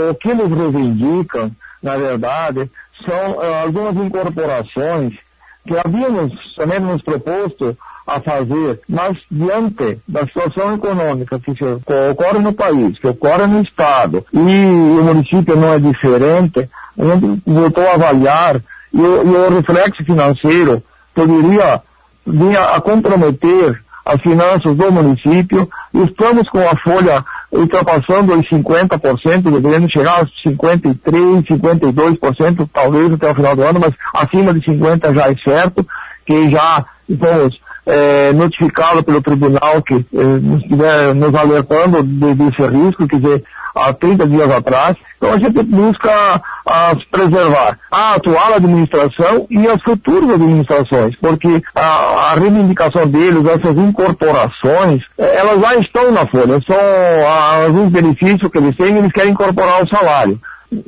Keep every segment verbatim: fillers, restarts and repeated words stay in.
o que nos reivindicam, na verdade, são uh, algumas incorporações que havíamos também nos proposto a fazer, mas diante da situação econômica que se ocorre no país, que ocorre no Estado, e o município não é diferente, a gente voltou a avaliar, e o, e o reflexo financeiro poderia vir a comprometer as finanças do município. Estamos com a folha ultrapassando os cinquenta por cento, devendo chegar aos cinquenta e três por cento, cinquenta e dois por cento, talvez até o final do ano, mas acima de cinquenta por cento já é certo, que já fomos é, notificados pelo tribunal que é, nos, tiver, nos alertando de, desse risco, quer dizer, há trinta dias atrás. Então a gente busca a, preservar a atual administração e as futuras administrações, porque a, a reivindicação deles, essas incorporações, elas já estão na folha, são alguns benefícios que eles têm, eles querem incorporar o salário.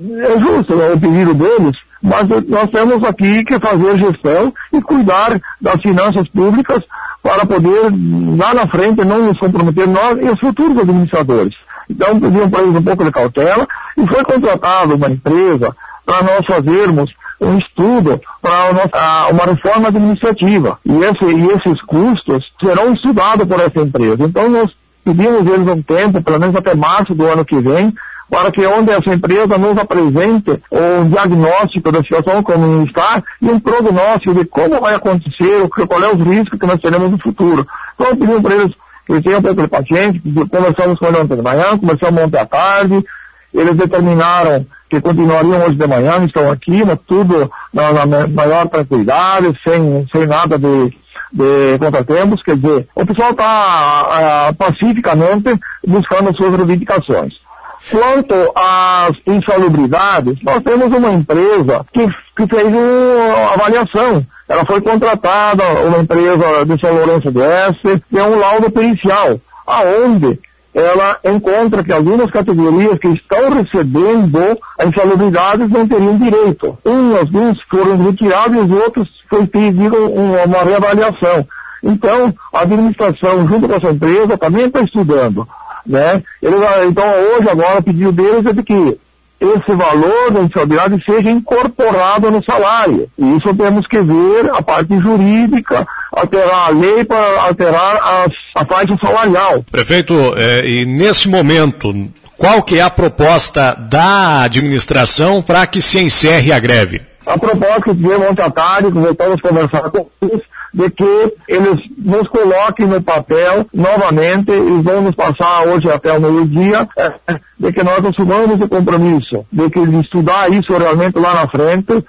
É justo, é o pedido deles, mas nós temos aqui que fazer gestão e cuidar das finanças públicas para poder, lá na frente, não nos comprometer nós e os futuros administradores. Então, pediam para eles um pouco de cautela e foi contratada uma empresa para nós fazermos um estudo para uma reforma administrativa. E, esse, e esses custos serão estudados por essa empresa. Então, nós pedimos eles um tempo, pelo menos até março do ano que vem, para que onde essa empresa nos apresente um diagnóstico da situação como está e um prognóstico de como vai acontecer, qual é os riscos que nós teremos no futuro. Então, pedimos para eles que eles tenham um pouco de paciência, conversamos com eles ontem de manhã, conversamos ontem à tarde, eles determinaram que continuariam hoje de manhã, estão aqui, mas tudo na, na maior tranquilidade, sem, sem nada de, de contratempos, quer dizer, o pessoal está uh, pacificamente buscando suas reivindicações. Quanto às insalubridades, nós temos uma empresa que, que fez uma avaliação. Ela foi contratada, uma empresa de São Lourenço do Oeste, tem um laudo pericial, aonde ela encontra que algumas categorias que estão recebendo a insalubridade não teriam direito. Um, alguns foram retirados e os outros foi pedido uma, uma reavaliação. Então, a administração, junto com essa empresa, também está estudando, né? Eles, então, hoje, agora, o pedido deles é de que esse valor da insalubridade seja incorporado no salário. E isso temos que ver a parte jurídica, alterar a lei para alterar as, a faixa salarial. Prefeito, é, e nesse momento, qual que é a proposta da administração para que se encerre a greve? A proposta que tivemos ontem à tarde, que voltamos a conversar com eles, de que eles nos coloquem no papel novamente, eles vão nos passar hoje até o meio-dia, é, de que nós assumamos o compromisso, de que estudar isso realmente lá na frente,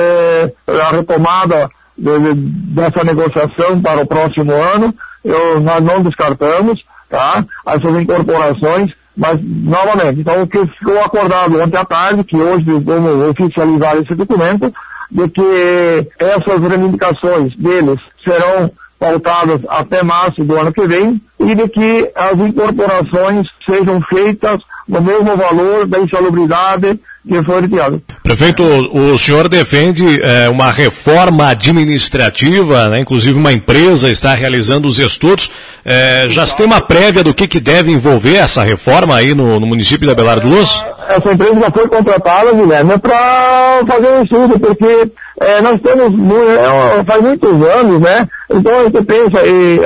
é, a retomada de, de, dessa negociação para o próximo ano, eu, nós não descartamos, tá, essas incorporações, mas, novamente, então o que ficou acordado ontem à tarde, que hoje vamos oficializar esse documento, de que essas reivindicações deles serão pautadas até março do ano que vem e de que as incorporações sejam feitas no mesmo valor da insalubridade que foi retirada. Prefeito, o senhor defende é, uma reforma administrativa, né? Inclusive uma empresa está realizando os estudos. É, já se tem uma prévia do que, que deve envolver essa reforma aí no, no município de Abelardo Luz? Essa empresa já foi contratada, Guilherme, para fazer um estudo, porque é, nós temos, é, faz muitos anos, né? Então a gente pensa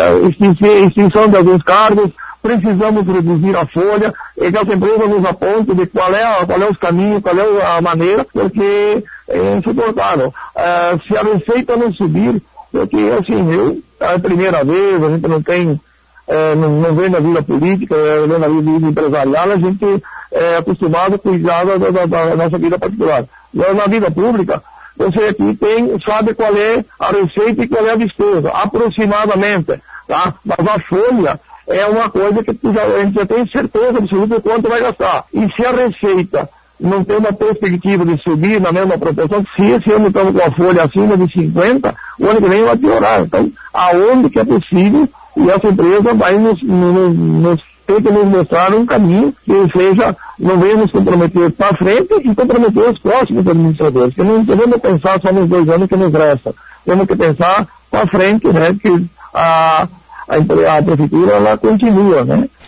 em extinção de alguns cargos, precisamos reduzir a folha, e que essa empresa nos aponte de qual é, a, qual é os caminhos, qual é a maneira, porque é insuportável. É, se a receita não subir, porque assim, eu, é a primeira vez, a gente não tem, é, não, não vem da vida política, é, vem da vida empresarial, a gente é acostumado a cuidar da, da, da nossa vida particular. Mas na vida pública, você aqui tem, sabe qual é a receita e qual é a despesa, aproximadamente, tá? Mas a folha é uma coisa que já, a gente já tem certeza absoluta de quanto vai gastar. E se a receita não tem uma perspectiva de subir na mesma proporção, se esse ano estamos com a folha acima de cinquenta, o ano que vem vai piorar. Então, aonde que é possível, e essa empresa vai nos, nos, nos ter que nos mostrar um caminho que seja, não venha nos comprometer para frente e comprometer os próximos administradores. Porque não podemos pensar só nos dois anos que nos restam. Temos que pensar para frente, né, que a A, a prefeitura, ela continua, né?